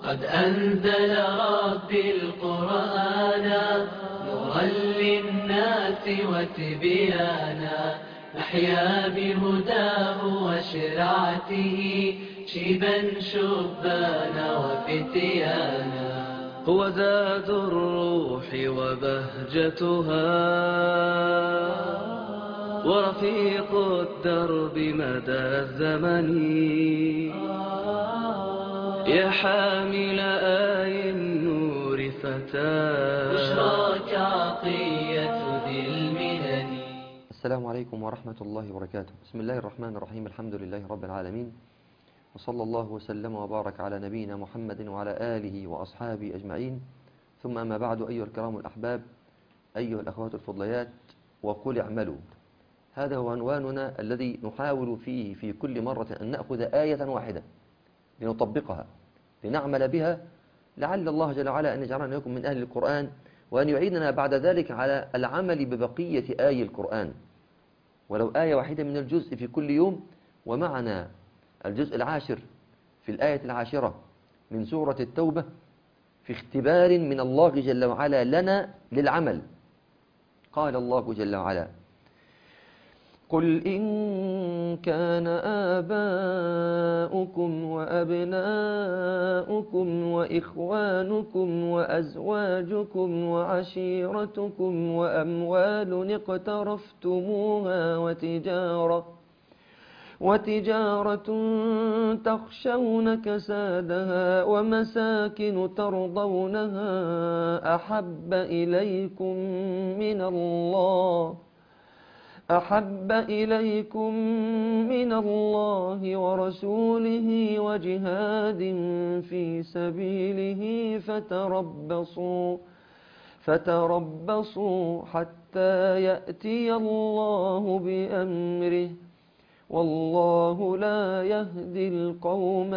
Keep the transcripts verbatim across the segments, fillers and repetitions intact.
قد أنزل ربي القرآن نورا للناس وتبيانا نحيا بهداه وشرعته شيبا شبانا وفتيانا. هو زاد الروح وبهجتها ورفيق الدرب مدى الزمن يا حامل آي النور فتاة بشراك عطية ذي المنن. السلام عليكم ورحمة الله وبركاته. بسم الله الرحمن الرحيم. الحمد لله رب العالمين، وصلى الله وسلم وبارك على نبينا محمد وعلى آله وأصحابه أجمعين، ثم أما بعد. أيها الكرام الأحباب، أيها الأخوات الفضليات، وقل اعملوا. هذا هو عنواننا الذي نحاول فيه في كل مرة أن نأخذ آية واحدة لنطبقها لنعمل بها، لعل الله جل وعلا أن يجعلنا لكم من أهل القرآن، وأن يعيننا بعد ذلك على العمل ببقية آي القرآن، ولو آية واحدة من الجزء في كل يوم. ومعنا الجزء العاشر في الآية العاشرة من سورة التوبة في اختبار من الله جل وعلا لنا للعمل. قال الله جل وعلا: قل إن كان آباؤكم وأبناؤكم وإخوانكم وأزواجكم وعشيرتكم وأموال اقترفتموها وتجارة وتجارة تخشون كسادها ومساكن ترضونها أحب إليكم من الله أحب إليكم من الله ورسوله وجهاد في سبيله فتربصوا فتربصوا حتى يأتي الله بأمره والله لا يهدي القوم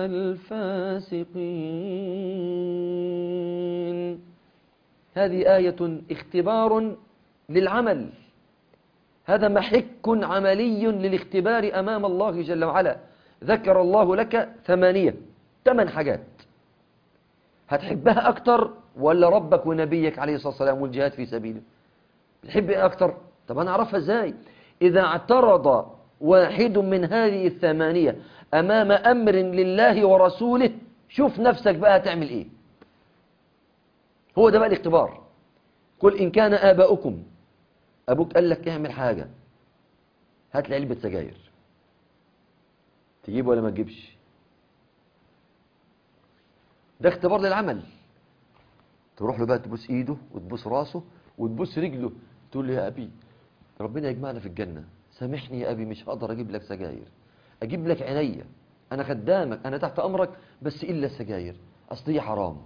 الفاسقين. هذه آية اختبار للعمل، هذا محك عملي للاختبار أمام الله جل وعلا. ذكر الله لك ثمانية ثمان حاجات، هتحبها أكتر ولا ربك ونبيك عليه الصلاة والسلام والجهاد في سبيله؟ بتحب إيه أكتر؟ طب أنا أعرفها إزاي؟ إذا اعترض واحد من هذه الثمانية أمام أمر لله ورسوله، شوف نفسك بقى هتعمل إيه. هو ده بقى الاختبار. قل إن كان آباؤكم، أبوك قال لك اعمل حاجة، هات لي علبة سجاير، تجيب ولا ما تجيبش؟ ده اختبار للعمل. تروح له بقى تبوس ايده وتبوس راسه وتبوس رجله، تقول له يا أبي ربنا يجمعنا في الجنة، سامحني يا أبي مش هقدر أجيب لك سجاير، أجيب لك عينيا، أنا خدامك، أنا تحت أمرك، بس إلا السجاير أصل هي حرام.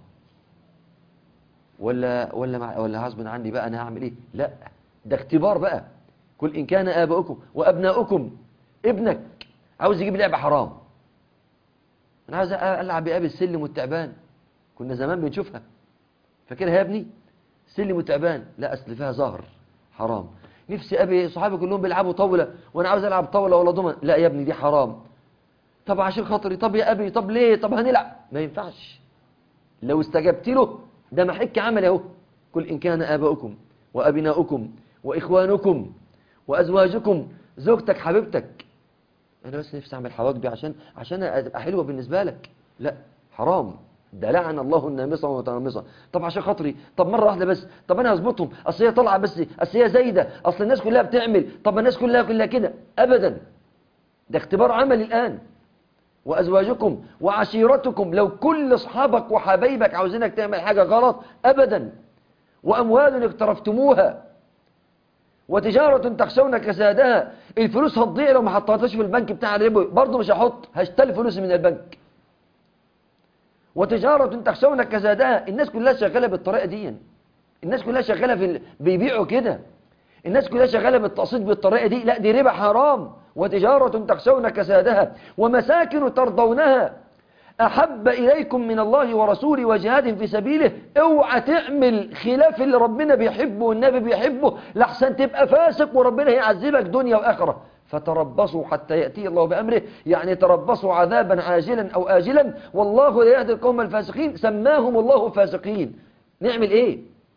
ولا ولا مع ولا غصب عني بقى أنا هعمل إيه؟ لا، ده اختبار بقى. قل إن كان آباؤكم وأبناؤكم، ابنك عاوز يجيب لعبة حرام، أنا عاوز ألعب بأبي السلم والتعبان، كنا زمان بنشوفها، فاكرها يا ابني؟ السلم والتعبان، لا أصل فيها زهر حرام. نفسي أبي صحابي كلهم بيلعبوا طاولة وأنا عاوز ألعب طاولة ولا ضمن، لا يا ابني دي حرام. طب عشان خاطري، طب يا أبي، طب ليه، طب هنلعب، ما ينفعش. لو استجبت له ده محك عمل اهو. قل إن كان آباؤكم وأبناؤكم وإخوانكم وأزواجكم، زوجتك حبيبتك، أنا بس نفسي أعمل حواجبي عشان عشان أبقى حلوة بالنسبة لك، لا حرام، ده لعن الله النامصة والمتنمصة. طب عشان خاطري، طب مرة واحدة بس، طب أنا هظبطهم، أصل هي طالعة بس، أصل هي زايدة، أصل الناس كلها بتعمل، طب الناس كلها كلها كده، أبدا، ده اختبار عملي الآن. وأزواجكم وعشيرتكم، لو كل أصحابك وحبايبك عاوزينك تعمل حاجة غلط، أبدا. وأموال اقترفتموها وتجارة تخشون كسادها، الفلوس هتضيع لو ما حطيتهاش في البنك بتاع الربوي، برضه مش هحط، هشتري فلوسي من البنك. وتجارة تخشون كسادها، الناس كلها شغالة بالطريقة دي، الناس كلها شغالة في ال... بيبيعوا كده، الناس كلها شغالة بالتقسيط بالطريقة دي، لا دي ربا حرام. وتجارة تخشون كسادها ومساكن ترضونها أحب إليكم من الله ورسوله وجهاد في سبيله. اوعى تعمل خلاف اللي ربنا بيحبه والنبي بيحبه، لحسن تبقى فاسق وربنا هيعذبك دنيا وآخرة. فتربصوا حتى يأتي الله بأمره، يعني تربصوا عذابا عاجلا أو آجلا، والله لا يهدي القوم الفاسقين. سماهم الله فاسقين. نعمل إيه؟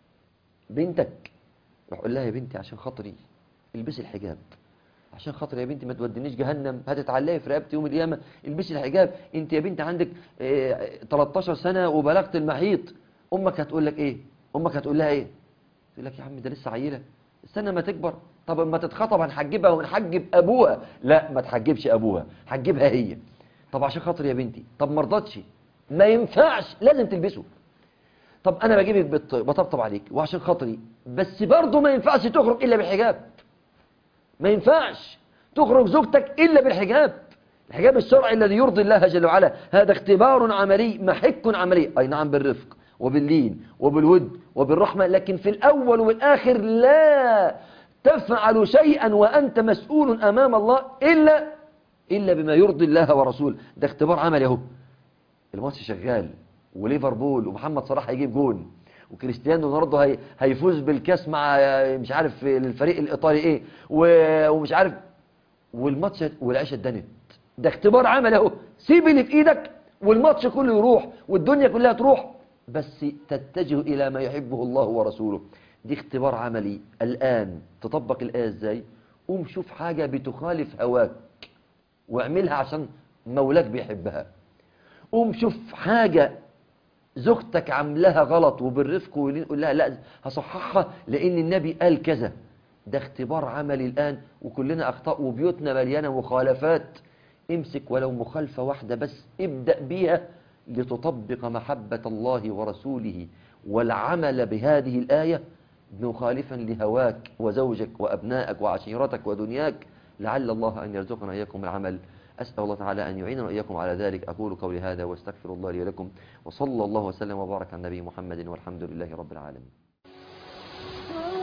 بنتك روح قول لها يا بنتي عشان خاطري البسي الحجاب، عشان خاطر يا بنتي ما تودينيش جهنم، هتتعلقي في رقبتي يوم القيامه، البسي الحجاب. انت يا بنتي عندك اه تلتاشر سنه وبلغت المحيط. امك هتقول لك ايه؟ امك هتقول لها ايه؟ تقول لك يا عم ده لسه عيله، استنى ما تكبر. طب اما تتخطب هنحجبها ونحجب ابوها. لا ما تحجبش ابوها، حجبها هي. طب عشان خاطر يا بنتي. طب ما رضتش، ما ينفعش، لازم تلبسه. طب انا بجيبك بت- بطبطب عليك وعشان خاطري، بس برضه ما ينفعش تخرج الا بالحجاب. ما ينفعش تخرج زوجتك إلا بالحجاب. الحجاب الشرعي الذي يرضي الله جل وعلا، هذا اختبار عملي محك عملي، أي نعم بالرفق وباللين وبالود وبالرحمة، لكن في الأول والآخر لا تفعل شيئا وأنت مسؤول أمام الله إلا إلا بما يرضي الله ورسوله. ده اختبار عملي اهو. الماتش شغال وليفربول ومحمد صلاح هيجيب جون وكريستيانو رونالدو هي هيفوز بالكاس مع مش عارف الفريق الايطالي ايه و- ومش عارف، والماتش والعيشه اتدنت. ده اختبار عمل اهو. سيب اللي في ايدك والماتش كله يروح والدنيا كلها تروح، بس تتجه الى ما يحبه الله ورسوله. دي اختبار عملي. الان تطبق الايه ازاي؟ قوم شوف حاجه بتخالف هواك واعملها عشان مولاك بيحبها. قوم شوف حاجه زوجتك عاملاها غلط وبالرفق ولين قول لها لا هصححها لان النبي قال كذا. ده اختبار عملي الآن، وكلنا أخطاء وبيوتنا مليانة مخالفات. امسك ولو مخالفة واحدة بس ابدأ بيها لتطبق محبة الله ورسوله والعمل بهذه الآية مخالفا لهواك وزوجك وأبنائك وعشيرتك ودنياك، لعل الله أن يرزقنا إياكم العمل. أسأل الله تعالى أن يعيننا وإياكم على ذلك. أقول قولي هذا واستغفر الله لي ولكم، وصلى الله وسلم وبارك على النبي محمد والحمد لله رب العالمين.